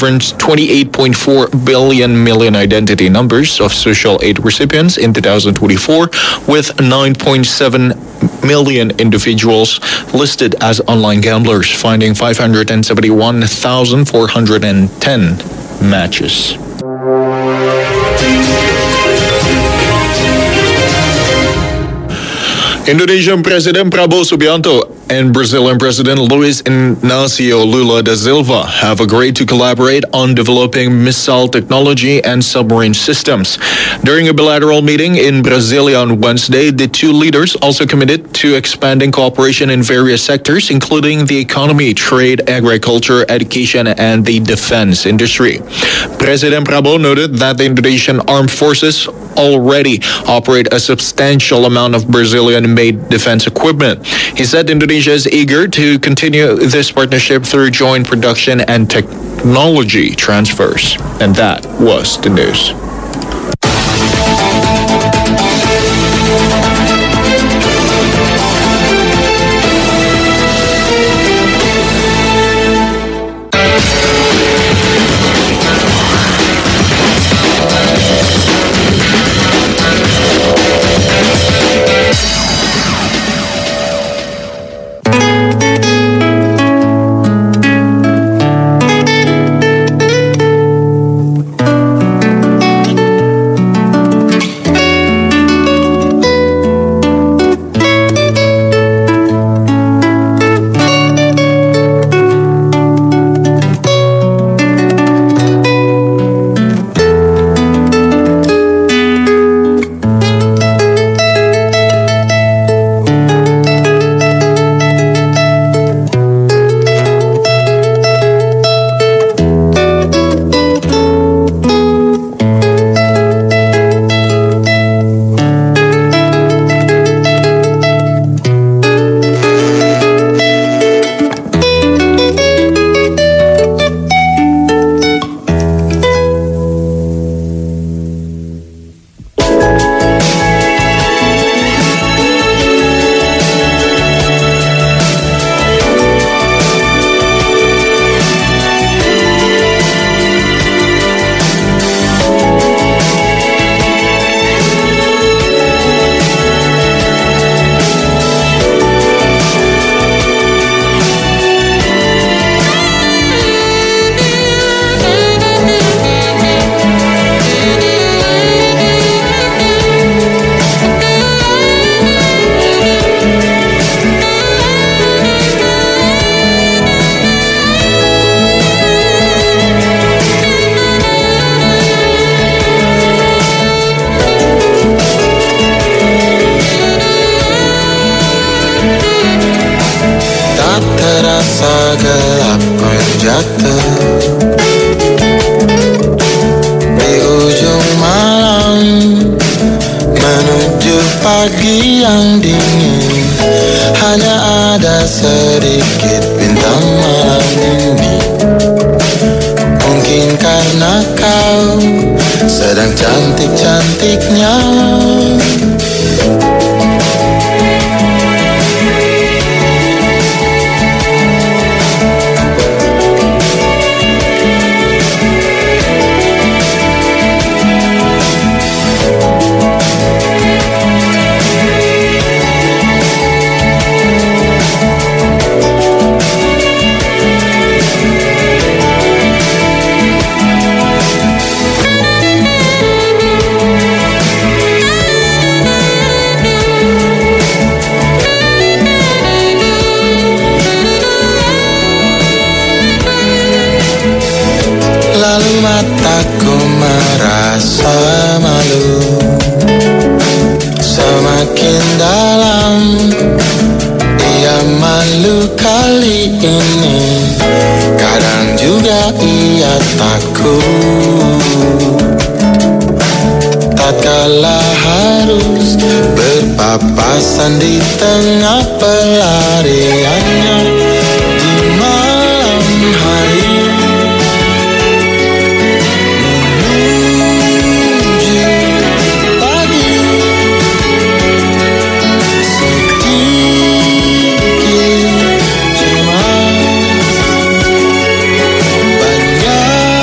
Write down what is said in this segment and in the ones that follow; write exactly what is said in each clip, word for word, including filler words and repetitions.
twenty-eight point four billion million identity numbers of social aid recipients in two thousand twenty-four, with nine point seven million individuals listed as online gamblers, finding five hundred seventy-one thousand four hundred ten matches. Indonesian President Prabowo Subianto and Brazilian President Luiz Inácio Lula da Silva have agreed to collaborate on developing missile technology and submarine systems. During a bilateral meeting in Brasilia on Wednesday, the two leaders also committed to expanding cooperation in various sectors, including the economy, trade, agriculture, education, and the defense industry. President Prabowo noted that the Indonesian armed forces already operate a substantial amount of Brazilian-made defense equipment. He said Indonesia is eager to continue this partnership through joint production and technology transfers. And that was the news. gelap pun jatuh di ujung malam menuju pagi yang dingin. Hanya ada sedikit bintang malam ini. Mungkin karena kau sedang cantik-cantiknya. Lalu mataku merasa malu, semakin dalam ia malu kali ini. Kadang juga ia takut tatkala harus berpapasan di tengah pelariannya di malam hari. Banyak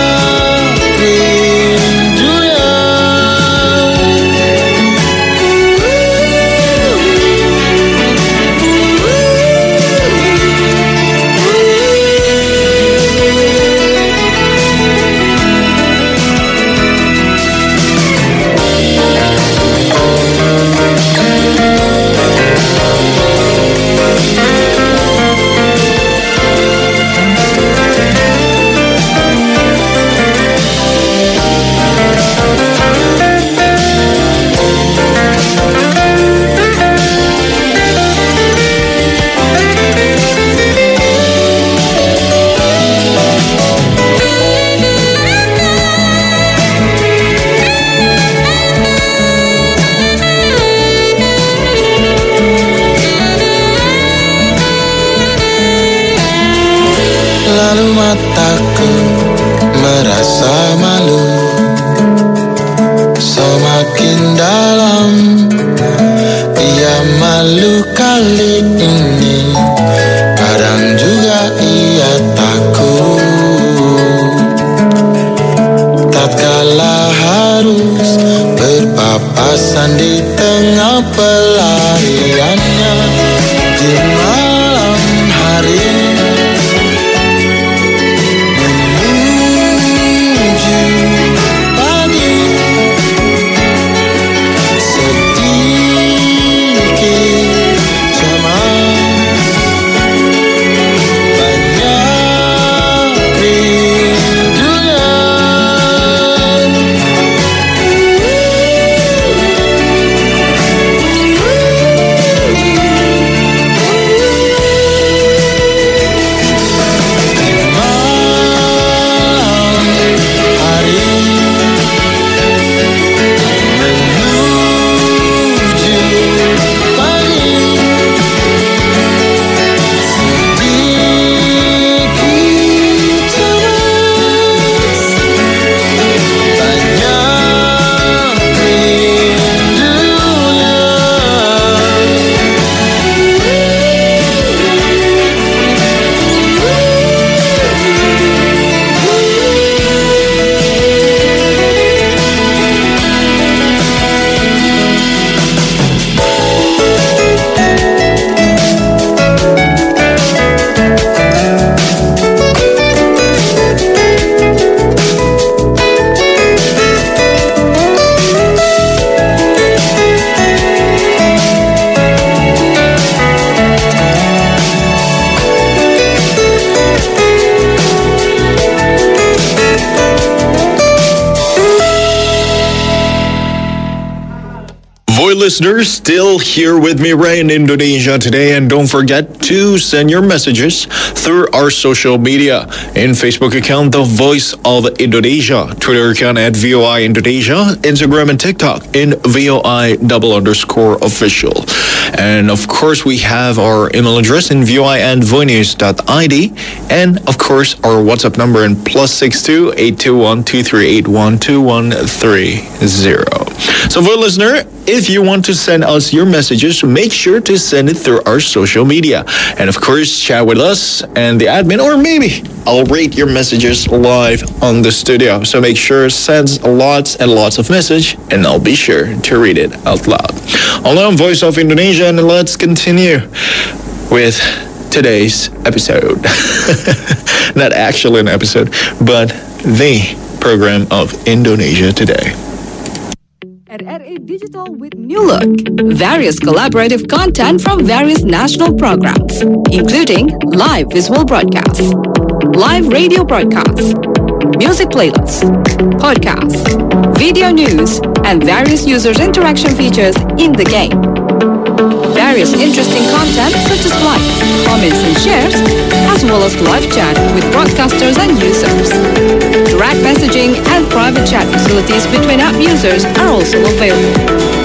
Voy listeners, still here with me, Ray, in Indonesia today. And don't forget to send your messages through our social media. In Facebook account, The Voice of Indonesia. Twitter account at V O I Indonesia. Instagram and TikTok in V O I double underscore official. And of course, we have our email address in voi and voinews dot I D. And of course, our WhatsApp number in plus six two eight two one two three eight one two one three zero. So for listener, if you want to send us your messages, make sure to send it through our social media. And of course, chat with us and the admin, or maybe I'll read your messages live on the studio. So make sure send lots and lots of message, and I'll be sure to read it out loud. Hello, I'm Voice of Indonesia, and let's continue with today's episode. Not actually an episode, but the program of Indonesia Today. At R A Digital with New Look, various collaborative content from various national programs, including live visual broadcasts, live radio broadcasts, music playlists, podcasts, video news, and various users' interaction features in the game. Various interesting content such as likes, comments, and shares, as well as live chat with broadcasters and users. Direct messaging and private chat facilities between app users are also available.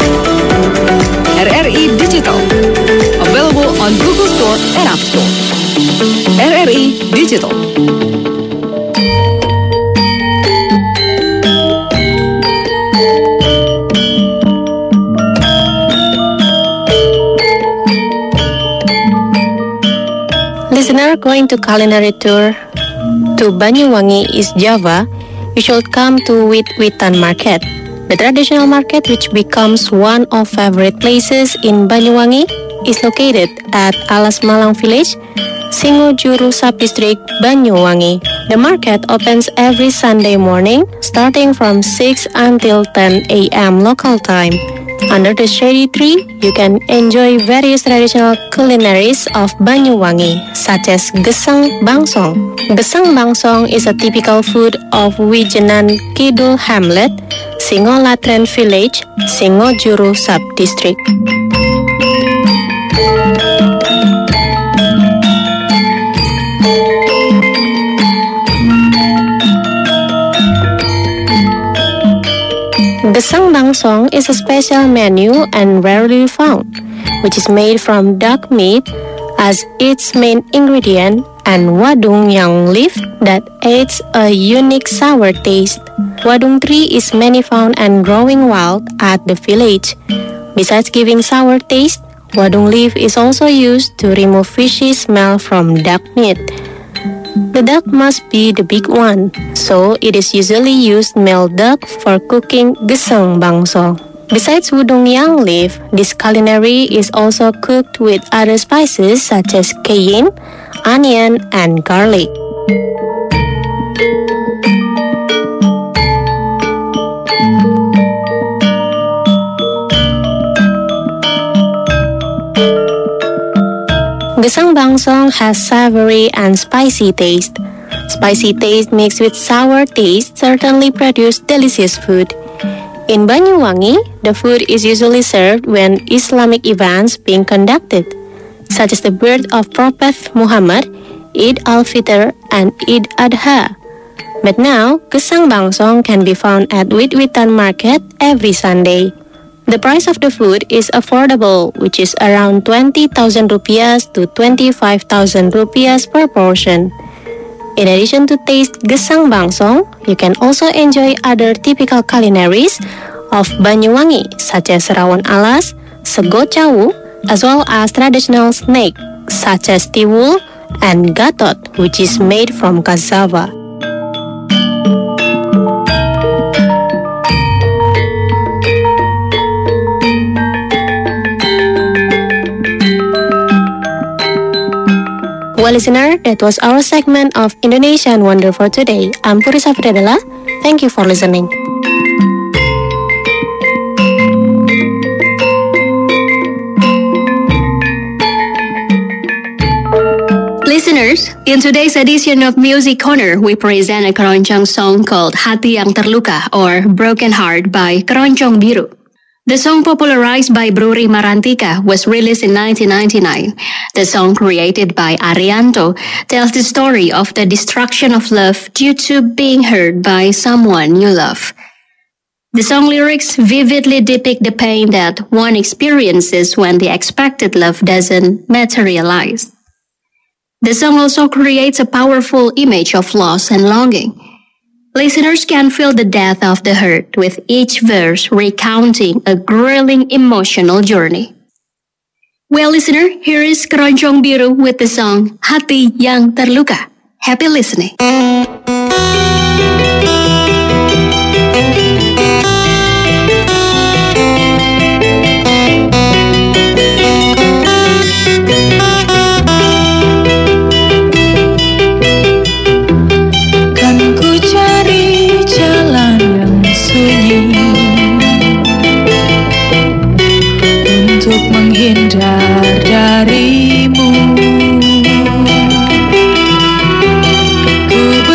R R E Digital, available on Google Store and App Store. R R E Digital. Listener going to culinary tour to Banyuwangi, East Java, you should come to Wit-Witan Market. The traditional market, which becomes one of favorite places in Banyuwangi, is located at Alas Malang Village, Singojuru Sub-District, Banyuwangi. The market opens every Sunday morning, starting from six until ten a.m. local time. Under the shady tree, you can enjoy various traditional culinaries of Banyuwangi, such as Gesang Bangsong. Gesang Bangsong is a typical food of Wijenan Kidul Hamlet, Singolatren Village, Singojuru Sub-District. Gesang Bangsong is a special menu and rarely found, which is made from duck meat as its main ingredient and wadung yang leaf that adds a unique sour taste. Wadung tree is many found and growing wild at the village. Besides giving sour taste, wadung leaf is also used to remove fishy smell from duck meat. The duck must be the big one, so it is usually used male duck for cooking Gesang Bangsong. Besides wadung yang leaf, this culinary is also cooked with other spices such as cayenne, onion, and garlic. Gesang Bangsong has savory and spicy taste. Spicy taste mixed with sour taste certainly produce delicious food. In Banyuwangi, the food is usually served when Islamic events being conducted, such as the birth of Prophet Muhammad, Eid al-Fitr, and Eid Adha. But now, Gesang Bangsong can be found at Wit-Witan Market every Sunday. The price of the food is affordable, which is around twenty thousand rupiahs to twenty-five thousand rupiahs per portion. In addition to taste Gesang Bangsong, you can also enjoy other typical culinaries of Banyuwangi, such as rawon alas, sego cawu, as well as traditional snack such as tiwul and gatot, which is made from cassava. Well, listener, that was our segment of Indonesian Wonder for today. I'm Purisa Fredela. Thank you for listening. Listeners, in today's edition of Music Corner, we present a keroncong song called Hati Yang Terluka or Broken Heart by Keroncong Biru. The song popularized by Bruri Marantika was released in nineteen ninety-nine. The song created by Arianto tells the story of the destruction of love due to being hurt by someone you love. The song lyrics vividly depict the pain that one experiences when the expected love doesn't materialize. The song also creates a powerful image of loss and longing. Listeners can feel the depth of the hurt with each verse recounting a grueling emotional journey. Well, listener, here is Keroncong Biru with the song Hati Yang Terluka. Happy listening. Menghindar darimu, ku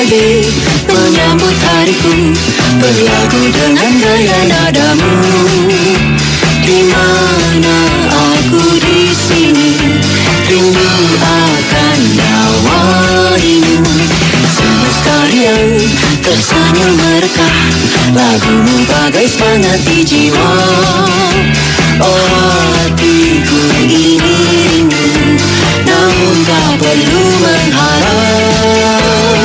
hadir menyambut hariku, berlagu dengan gaya nadamu. Di mana aku di sini, rindu akan nawarimu. Semesta riang tersenyum merekah, lagumu bagai semangat di jiwa. Oh hatiku ini rindu, namun tak perlu mengharap.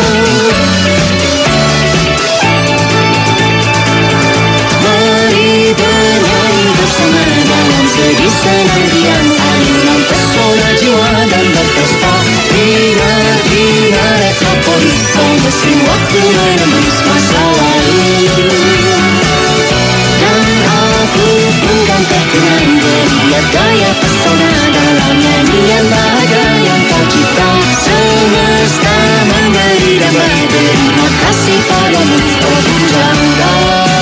Mari bernyanyi bersama dalam sedih senang riang, ayunan pesona jiwa dan berpesta. Ingat-ingat metropolis, oh mesin waktu menembus masa lalu. Dan aku pun kan terkenang melihat gaya pesona dalam nyanyian bahagia yang kau cipta. Semesta memberi damai, terima kasih padamu, oh pujangga.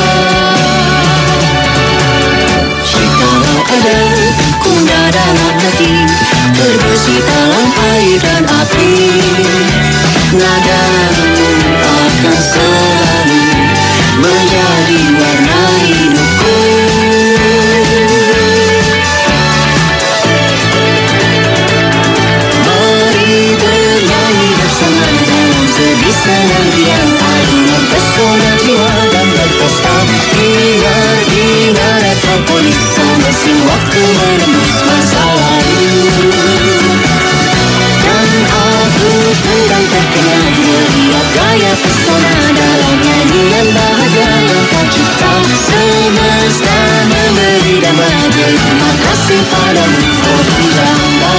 Jikalau ada kuda dalam hati, terbesit dalam air dan api, nadamu akan selalu menjadi warna hidupku. Mari bernyanyi bersama dalam sedih senang riang, ayunan pesona jiwa dan berpesta. Ingat-ingat metropolis, oh mesin waktu menembus masa lalu. Dan aku pun kan terkenang melihat gaya pesona dalam nyanyian bahagia yang kau cipta. Semesta memberi damai, terima kasih padamu, oh pujangga.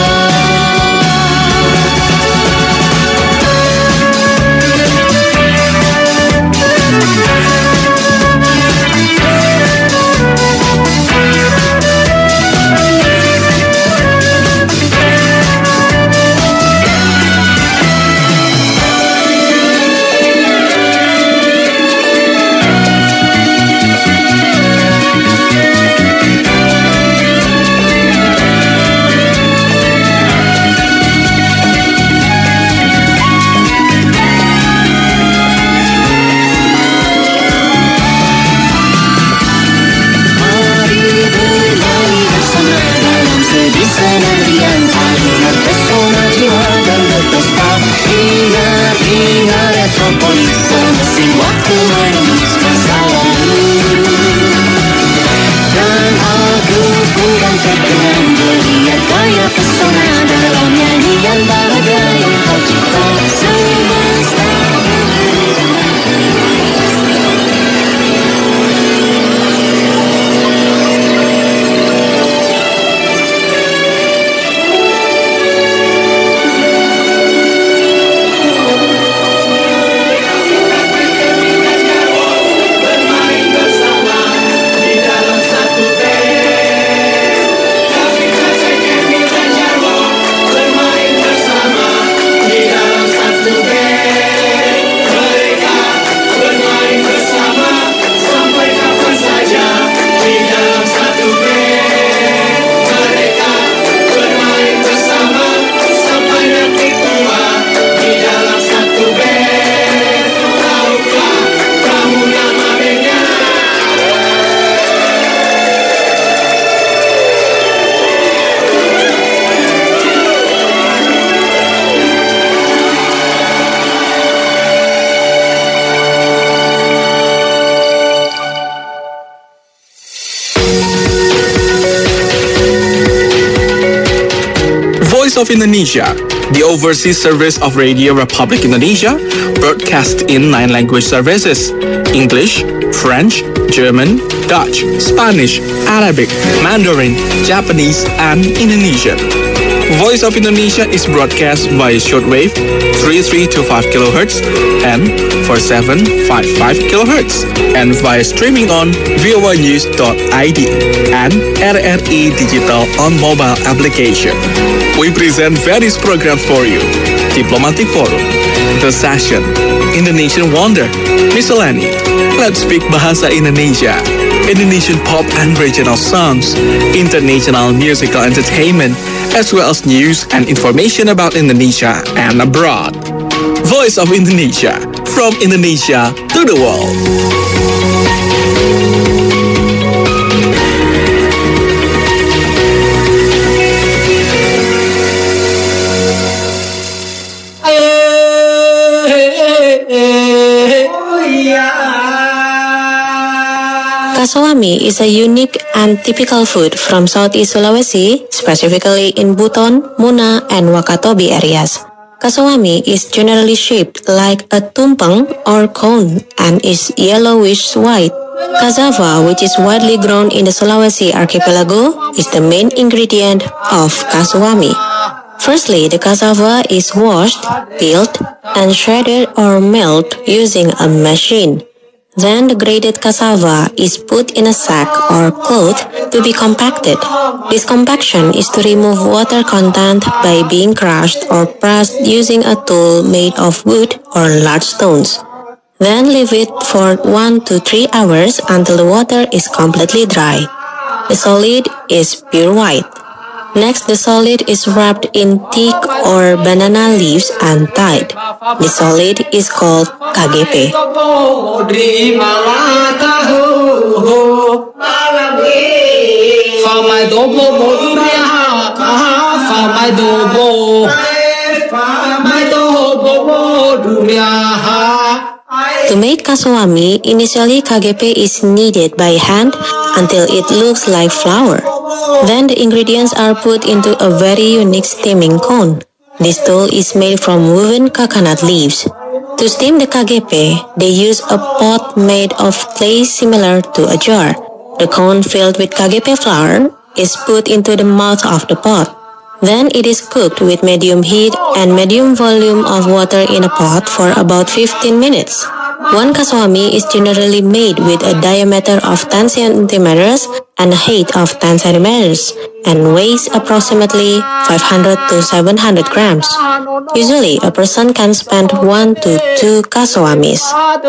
Of Indonesia, the overseas service of Radio Republic Indonesia, broadcast in nine language services: English, French, German, Dutch, Spanish, Arabic, Mandarin, Japanese, and Indonesian. Voice of Indonesia is broadcast via shortwave three three two five kilohertz and four seven five five kilohertz, and via streaming on voa news dot I D and R R I Digital on mobile application. We present various programs for you: Diplomatic Forum, The Session, Indonesian Wonder, Miscellany, Let's Speak Bahasa Indonesia, Indonesian pop and regional songs, international musical entertainment, as well as news and information about Indonesia and abroad. Voice of Indonesia, from Indonesia to the world. Kasawami is a unique and typical food from Southeast Sulawesi, specifically in Buton, Muna, and Wakatobi areas. Kasawami is generally shaped like a tumpeng or cone and is yellowish white. Cassava, which is widely grown in the Sulawesi archipelago, is the main ingredient of kasawami. Firstly, the cassava is washed, peeled, and shredded or milled using a machine. Then the grated cassava is put in a sack or cloth to be compacted. This compaction is to remove water content by being crushed or pressed using a tool made of wood or large stones. Then leave it for one to three hours until the water is completely dry. The solid is pure white. Next, the solid is wrapped in thick or banana leaves and tied. The solid is called K G P. To make kasawami, initially K G P is kneaded by hand until it looks like flour. Then the ingredients are put into a very unique steaming cone. This dough is made from woven coconut leaves. To steam the K G P, they use a pot made of clay similar to a jar. The cone filled with K G P flour is put into the mouth of the pot. Then it is cooked with medium heat and medium volume of water in a pot for about fifteen minutes. One kasawami is generally made with a diameter of ten centimeters and a height of ten centimeters and weighs approximately five hundred to seven hundred grams. Usually, a person can spend one to two kasawamis.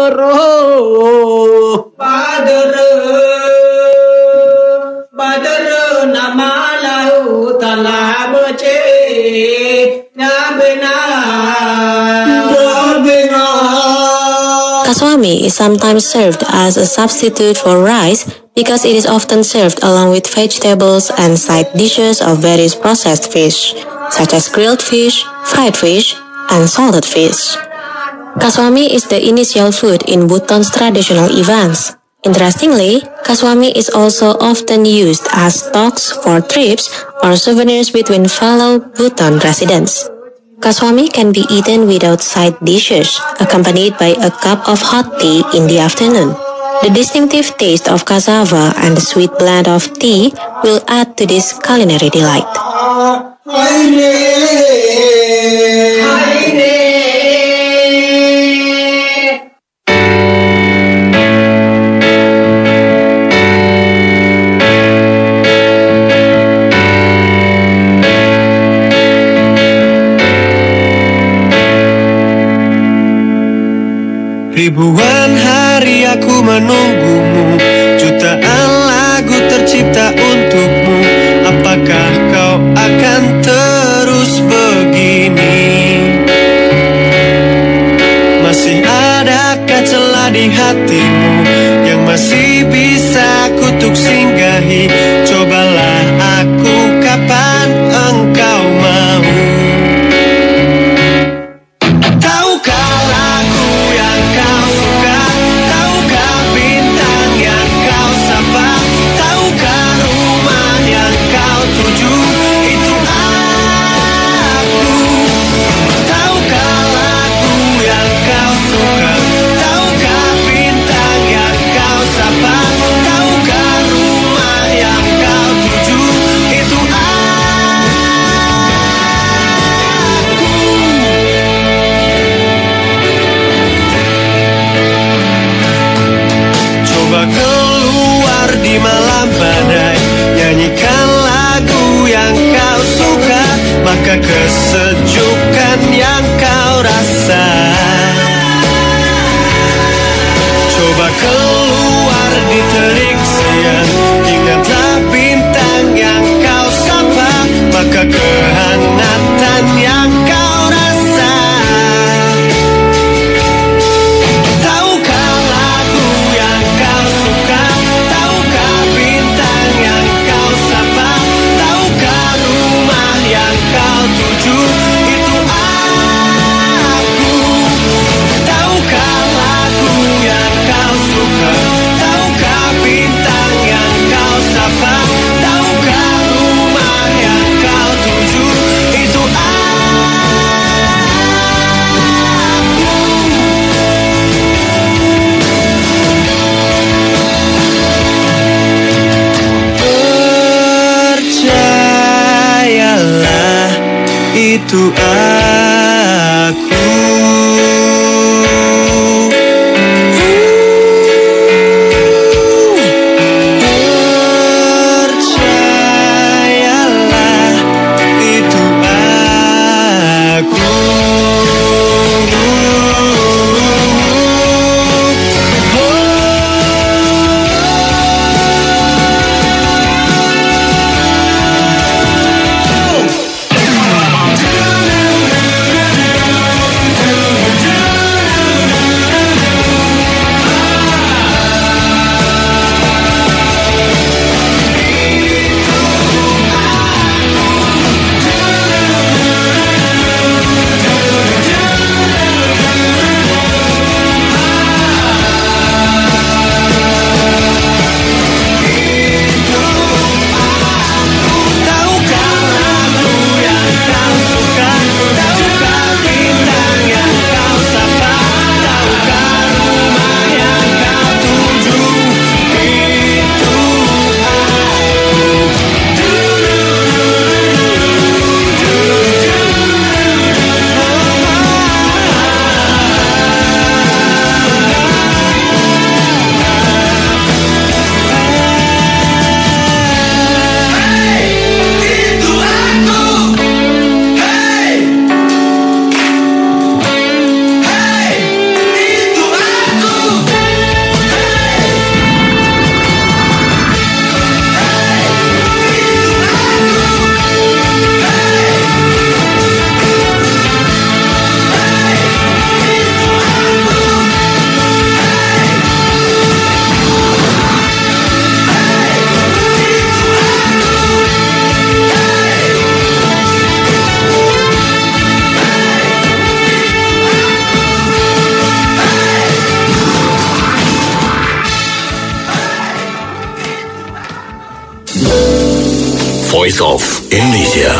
Kasawami is sometimes served as a substitute for rice because it is often served along with vegetables and side dishes of various processed fish, such as grilled fish, fried fish, and salted fish. Kasawami is the initial food in Buton's traditional events. Interestingly, kasawami is also often used as stocks for trips or souvenirs between fellow Buton residents. Kasawami can be eaten without side dishes, accompanied by a cup of hot tea in the afternoon. The distinctive taste of cassava and the sweet blend of tea will add to this culinary delight. Ribuan hari aku menunggumu, jutaan lagu tercipta untukmu. Apakah kau akan terus begini? Masih adakah celah di hatimu yang masih bisa kutuk singgahi? Cobalah aku kapan engkau mau. Tahukah lagu yang kau suka? Tahukah bintang itu aku. Percayalah, itu aku. Voice of Indonesia.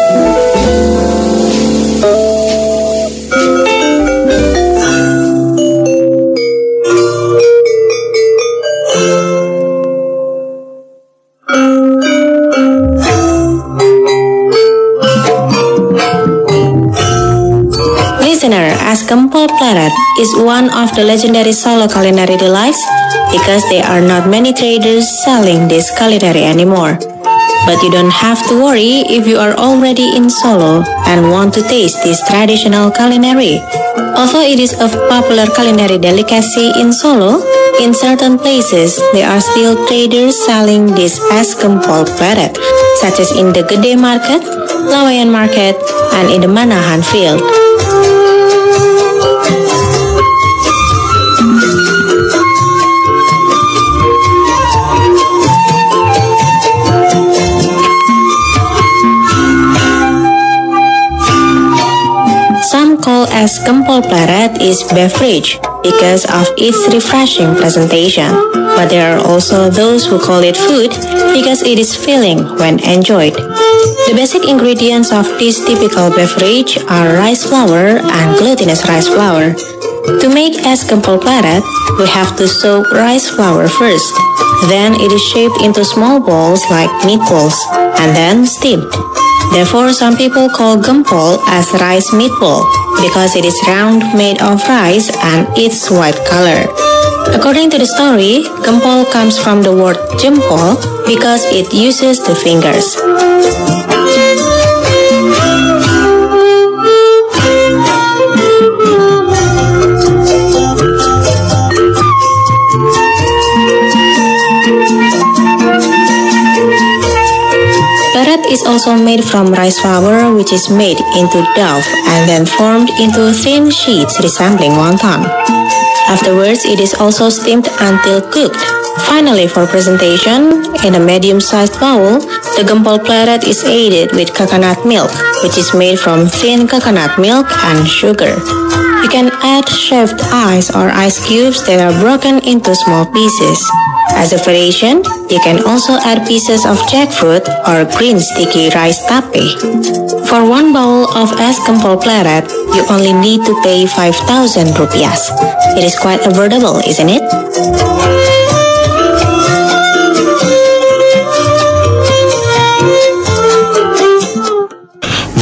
Listener, as Gempol Pleret is one of the legendary Solo culinary delights because there are not many traders selling this culinary anymore. But you don't have to worry if you are already in Solo and want to taste this traditional culinary. Although it is a popular culinary delicacy in Solo, in certain places there are still traders selling this as Gempol Pleret, such as in the Gede Market, Lawayan Market, and in the Manahan Field. Some call as Gempol Pleret is beverage because of its refreshing presentation, but there are also those who call it food because it is filling when enjoyed. The basic ingredients of this typical beverage are rice flour and glutinous rice flour. To make es Gempol Pleret, we have to soak rice flour first. Then it is shaped into small balls like meatballs and then steamed. Therefore, some people call gempol as rice meatball because it is round, made of rice, and its white color. According to the story, gempol comes from the word jempol because it uses the fingers. Pleret is also made from rice flour, which is made into dough and then formed into thin sheets resembling wonton. Afterwards, it is also steamed until cooked. Finally, for presentation, in a medium-sized bowl, the Gempol Pleret is aided with coconut milk, which is made from thin coconut milk and sugar. You can add shaved ice or ice cubes that are broken into small pieces. As a variation, you can also add pieces of jackfruit or green sticky rice tape. For one bowl of es Gempol Pleret, you only need to pay five thousand rupiahs. It is quite affordable, isn't it?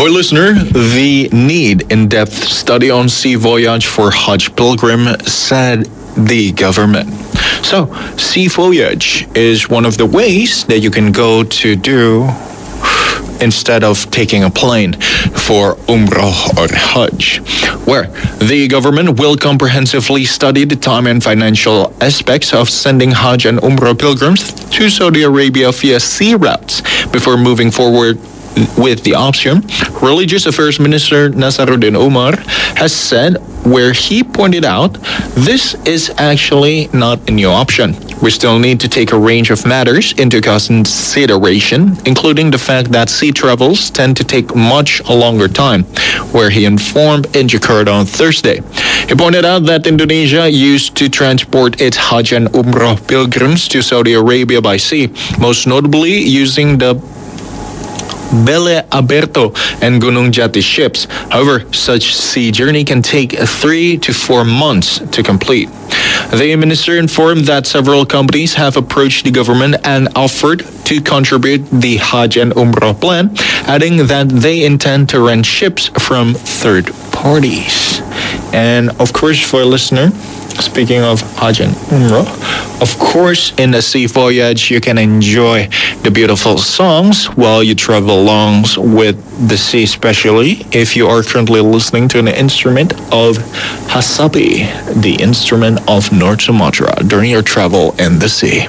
For listener, the need in-depth study on sea voyage for Hajj pilgrim, said the government. So, sea voyage is one of the ways that you can go to do instead of taking a plane for Umrah or Hajj, where the government will comprehensively study the time and financial aspects of sending Hajj and Umrah pilgrims to Saudi Arabia via sea routes before moving forward with the option. Religious Affairs Minister Nasaruddin Umar has said, where he pointed out, this is actually not a new option. We still need to take a range of matters into consideration, including the fact that sea travels tend to take much a longer time, where he informed in Jakarta on Thursday. He pointed out that Indonesia used to transport its Hajj and Umrah pilgrims to Saudi Arabia by sea, most notably using the Bele Aberto and Gunung Jati ships. However, such sea journey can take three to four months to complete. The minister informed that several companies have approached the government and offered to contribute the Hajj and Umrah plan, adding that they intend to rent ships from third parties. And of course, for a listener, speaking of Hajj and Umrah, of course, in a sea voyage, you can enjoy the beautiful songs while you travel along with the sea, especially if you are currently listening to an instrument of Hasapi, the instrument of North Sumatra, during your travel in the sea.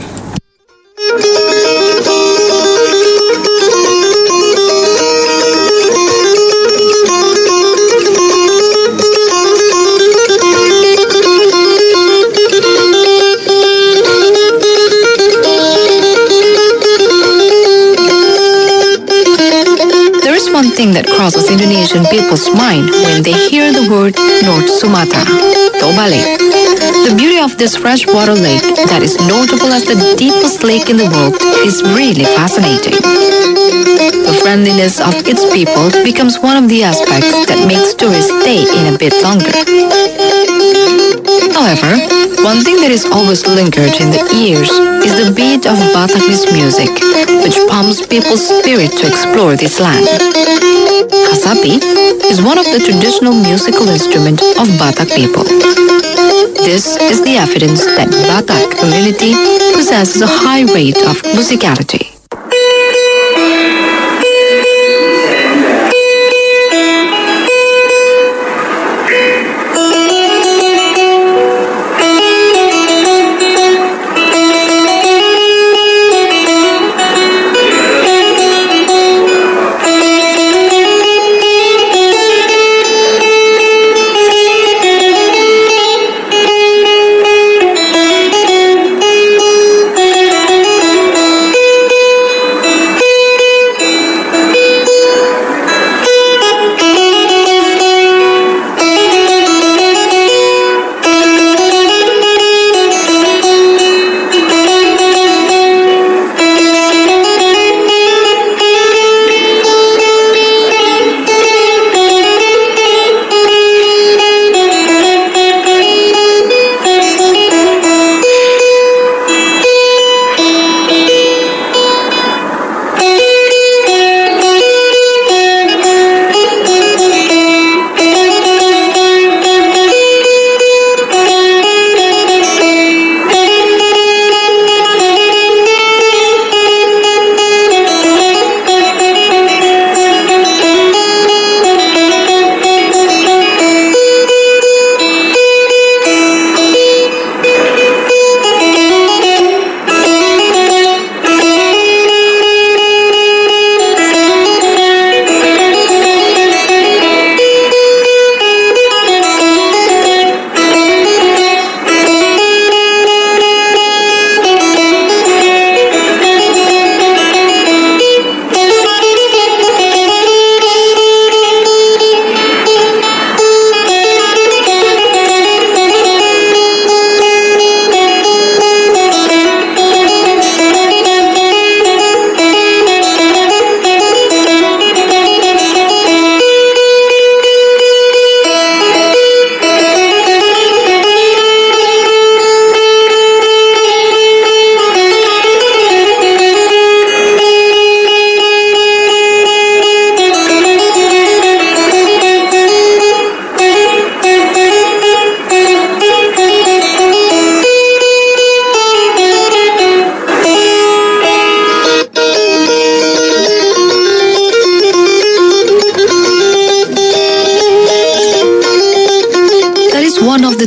One thing that crosses Indonesian people's mind when they hear the word North Sumatra, Tobale. The beauty of this freshwater lake that is notable as the deepest lake in the world is really fascinating. The friendliness of its people becomes one of the aspects that makes tourists stay in a bit longer. However, one thing that is always lingered in the ears is the beat of Batakese music, which pumps people's spirit to explore this land. Kasapi is one of the traditional musical instruments of Batak people. This is the evidence that Batak community possesses a high rate of musicality.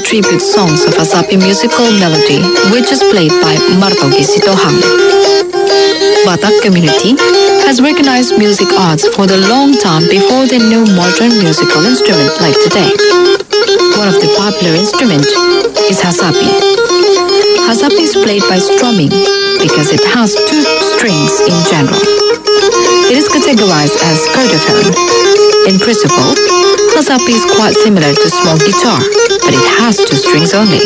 tribute songs of Hasapi musical melody, which is played by Martogi Sitohang. Batak community has recognized music arts for the long time before they knew modern musical instrument like today. One of the popular instruments is Hasapi. Hasapi is played by strumming because it has two strings in general. It is categorized as chordophone. In principle, Hasapi is quite similar to small guitar, but it has two strings only.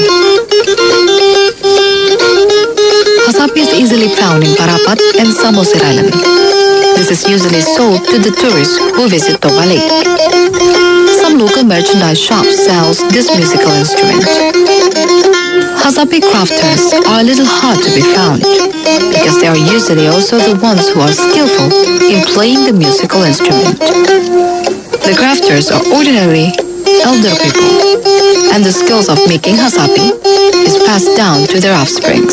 Hasapi is easily found in Parapat and Samosir Island. This is usually sold to the tourists who visit Toba Lake. Some local merchandise shops sell this musical instrument. Hasapi crafters are a little hard to be found because they are usually also the ones who are skillful in playing the musical instrument. The crafters are ordinarily elder people, and the skills of making Hasapi is passed down to their offsprings.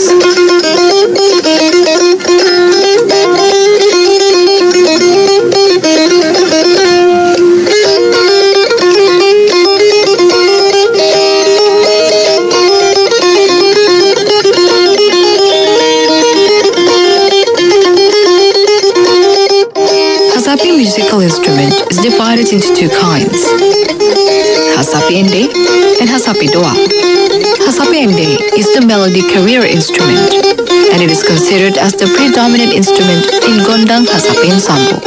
Hasapi musical instrument is divided into two kinds, Hasapi Ende and Hasapi Doa. Hasapi Ende is the melody carrier instrument, and it is considered as the predominant instrument in Gondang Hasapi ensemble.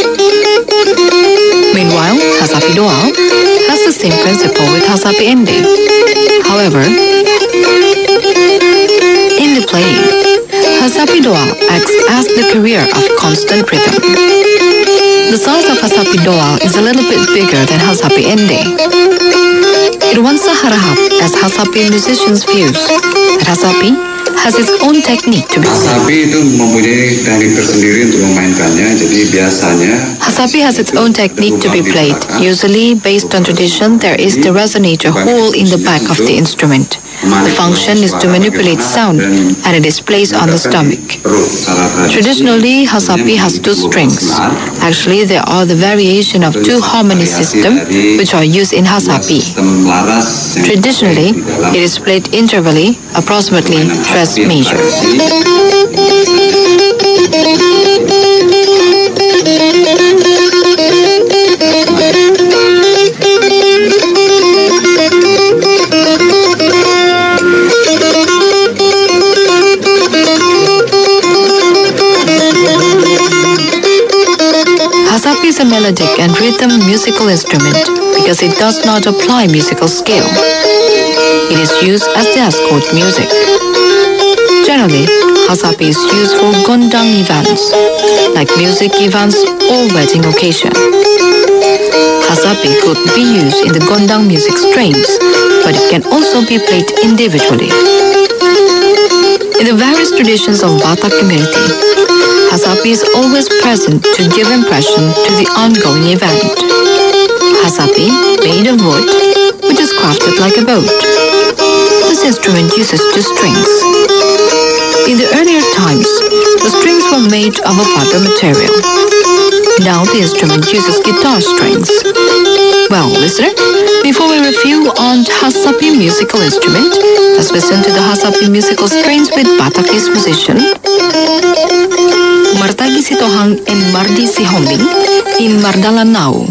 Meanwhile, Hasapi Doa has the same principle with Hasapi Ende. However, in the playing, Hasapi Doa acts as the carrier of constant rhythm. The size of Hasapi Doa is a little bit bigger than Hasapi Ende. Irwansa Harahap, as Hasapi musicians views that Hasapi has its own technique to be played. Hasapi itu mempunyai teknik tersendiri untuk memainkannya. Jadi biasanya Hasapi has its own technique to be played. Usually, based on tradition, there is the resonator hole in the back of the instrument. The function is to manipulate sound, and it is placed on the stomach. Traditionally, Hasapi has two strings. Actually, there are the variation of two harmony system which are used in Hasapi. Traditionally, it is played intervally, approximately tres measure. Hasapi is a melodic and rhythm musical instrument because it does not apply musical scale. It is used as the escort music. Generally, Hasapi is used for Gondang events, like music events or wedding occasion. Hasapi could be used in the Gondang music strains, but it can also be played individually. In the various traditions of Batak community, Hasapi is always present to give impression to the ongoing event. Hasapi, made of wood, which is crafted like a boat. This instrument uses two strings. In the earlier times, the strings were made of a fiber material. Now the instrument uses guitar strings. Well, listener, before we review on Hasapi musical instrument, let's listen to the Hasapi musical strains with Batakese musician Martagi Sitohang and Mardi Sihombing in Mardalanau.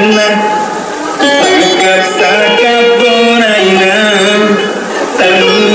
Sakap-sakap bonaina,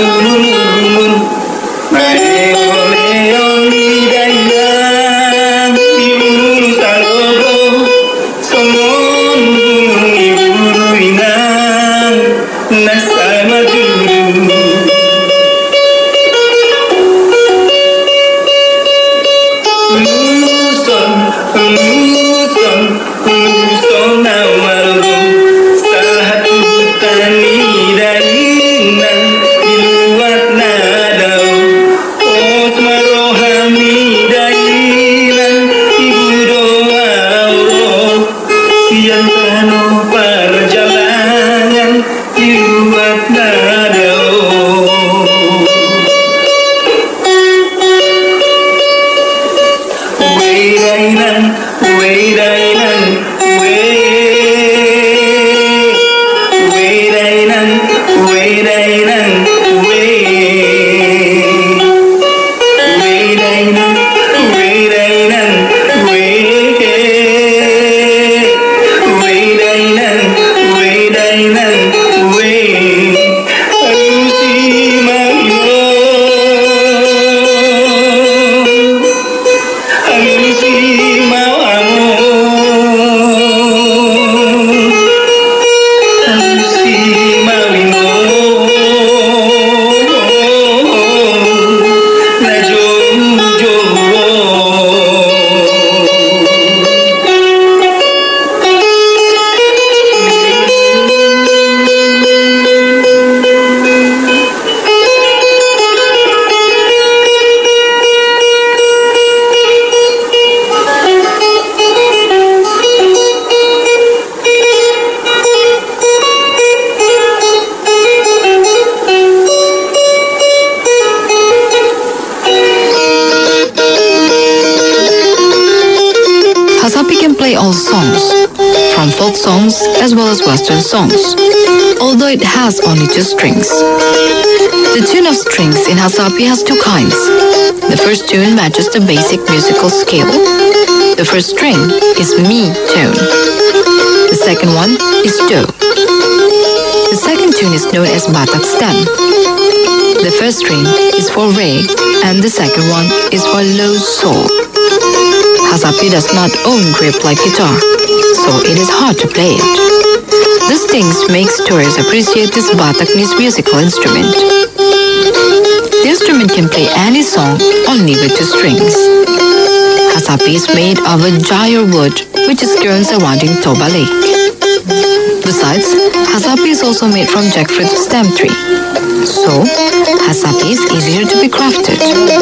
songs, from folk songs as well as Western songs, although it has only two strings. The tune of strings in Hasapi has two kinds. The first tune matches the basic musical scale. The first string is Mi tone. The second one is Do. The second tune is known as Batak stem. The first string is for Re and the second one is for Low Sol. Hasapi does not own grip like guitar, so it is hard to play it. These things makes tourists appreciate this Bataknese musical instrument. The instrument can play any song only with two strings. Hasapi is made of a jayur wood which is grown surrounding Toba Lake. Besides, Hasapi is also made from jackfruit stem tree. So, Hasapi is easier to be crafted.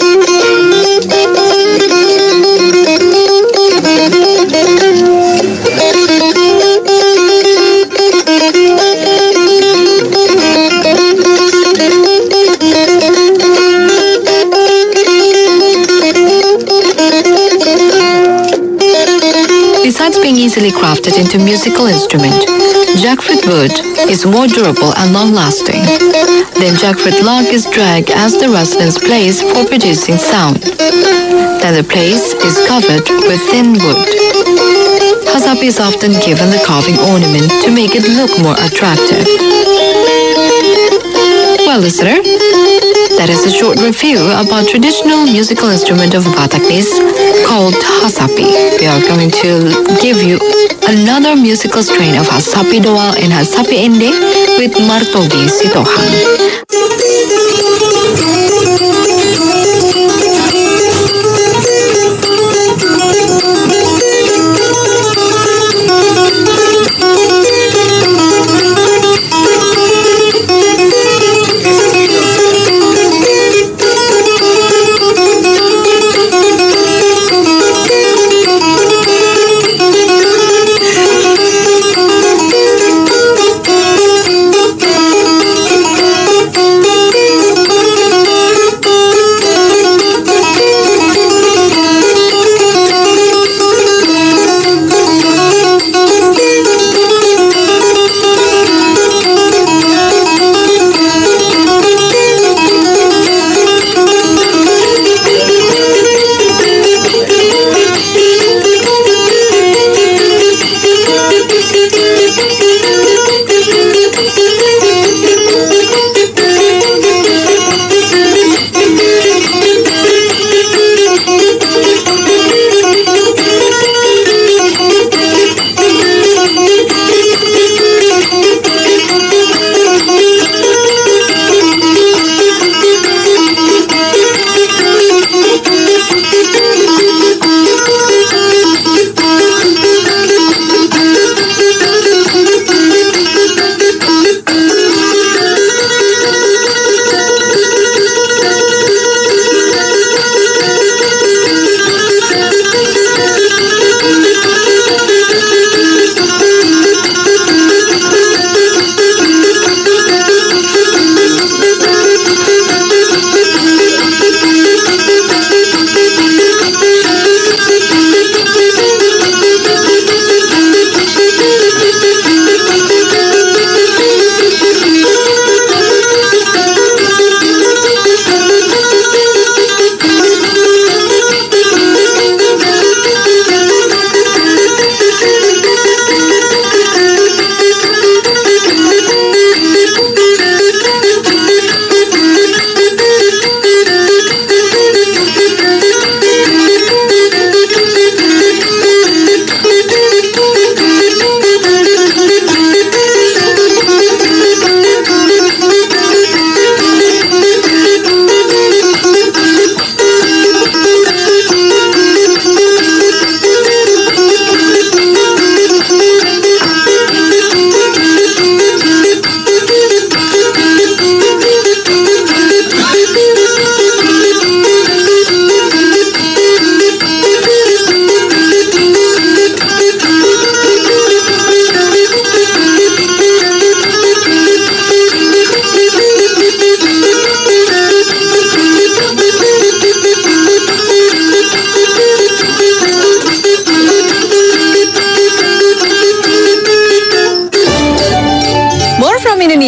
Besides being easily crafted into musical instrument, jackfruit wood is more durable and long-lasting. Then jackfruit log is dragged as the residents plays for producing sound. Then the place is covered with thin wood. Hasapi is often given the carving ornament to make it look more attractive. Well, listener, that is a short review about traditional musical instrument of Bataknese called Hasapi. We are going to give you another musical strain of Hasapi Doal and Hasapi Ende with Martogi Sitohang.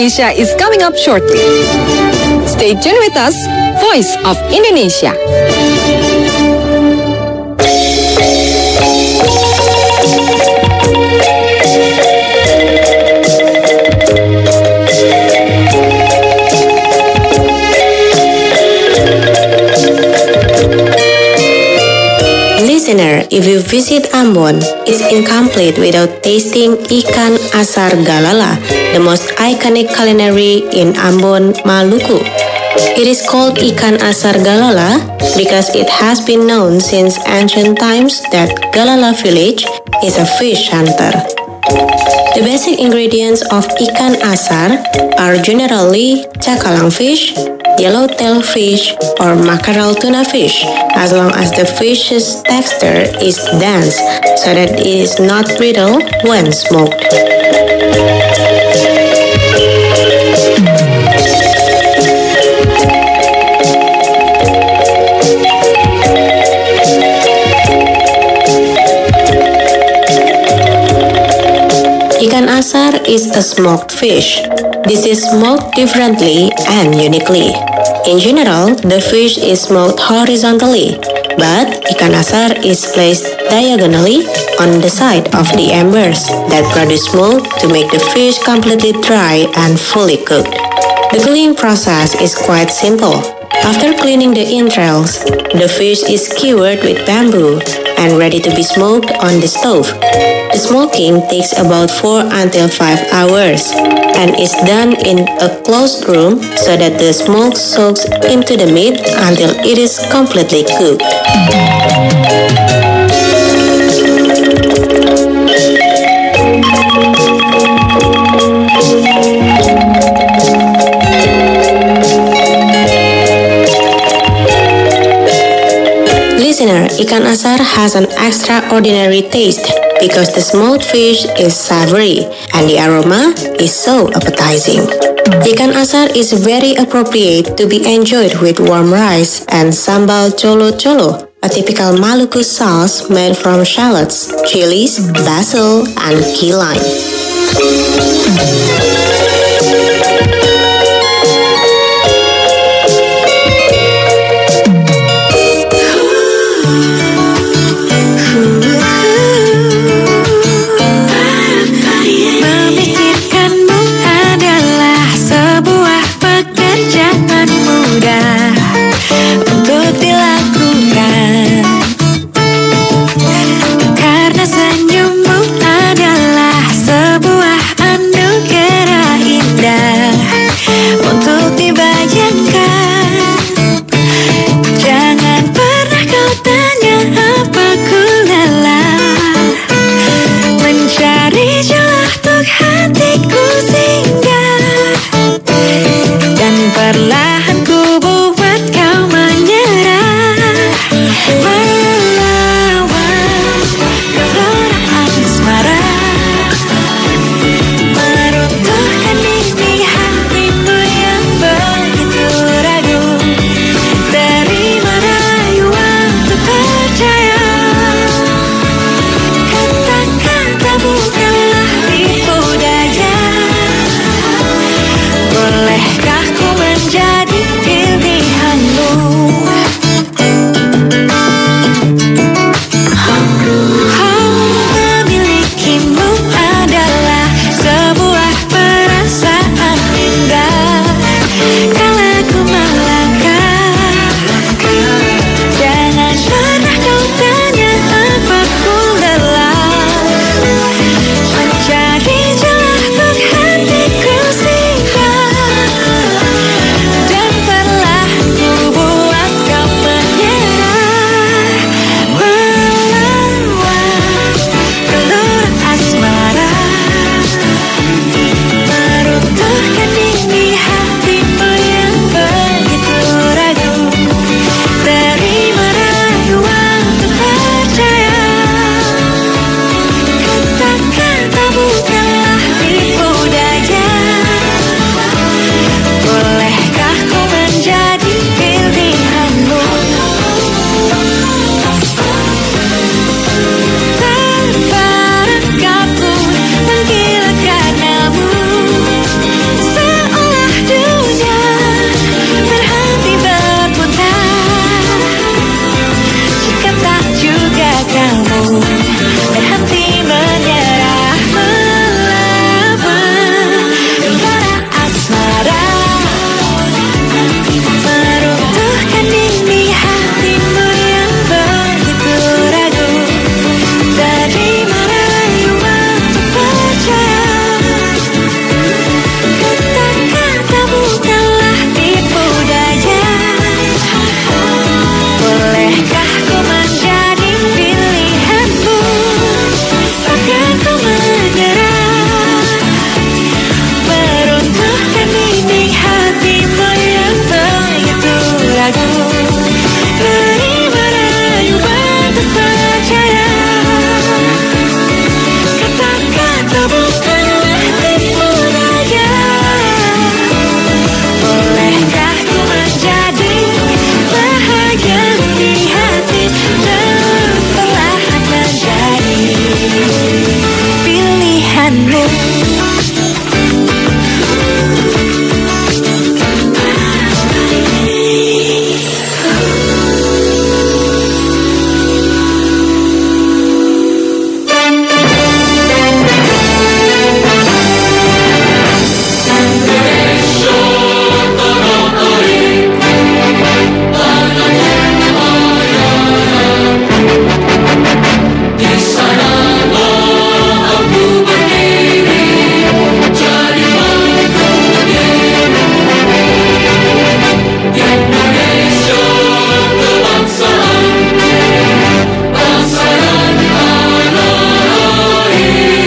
Indonesia is coming up shortly. Stay tuned with us, Voice of Indonesia. Listener, if you visit Ambon, it's incomplete without tasting ikan asar galala, the most iconic culinary in Ambon, Maluku. It is called ikan asar galala because it has been known since ancient times that Galala village is a fish hunter. The basic ingredients of ikan asar are generally cakalang fish, yellowtail fish, or mackerel tuna fish, as long as the fish's texture is dense so that it is not brittle when smoked. Ikan asar is a smoked fish. This is smoked differently and uniquely. In general, the fish is smoked horizontally, but ikan asar is placed diagonally on the side of the embers that produce smoke to make the fish completely dry and fully cooked. The cooking process is quite simple. After cleaning the entrails, the fish is skewered with bamboo and ready to be smoked on the stove. The smoking takes about four until five hours and is done in a closed room so that the smoke soaks into the meat until it is completely cooked. Listener, ikan asar has an extraordinary taste because the smoked fish is savory and the aroma is so appetizing. Ikan asar is very appropriate to be enjoyed with warm rice and sambal colo-colo, a typical Maluku sauce made from shallots, chilies, basil, and key lime.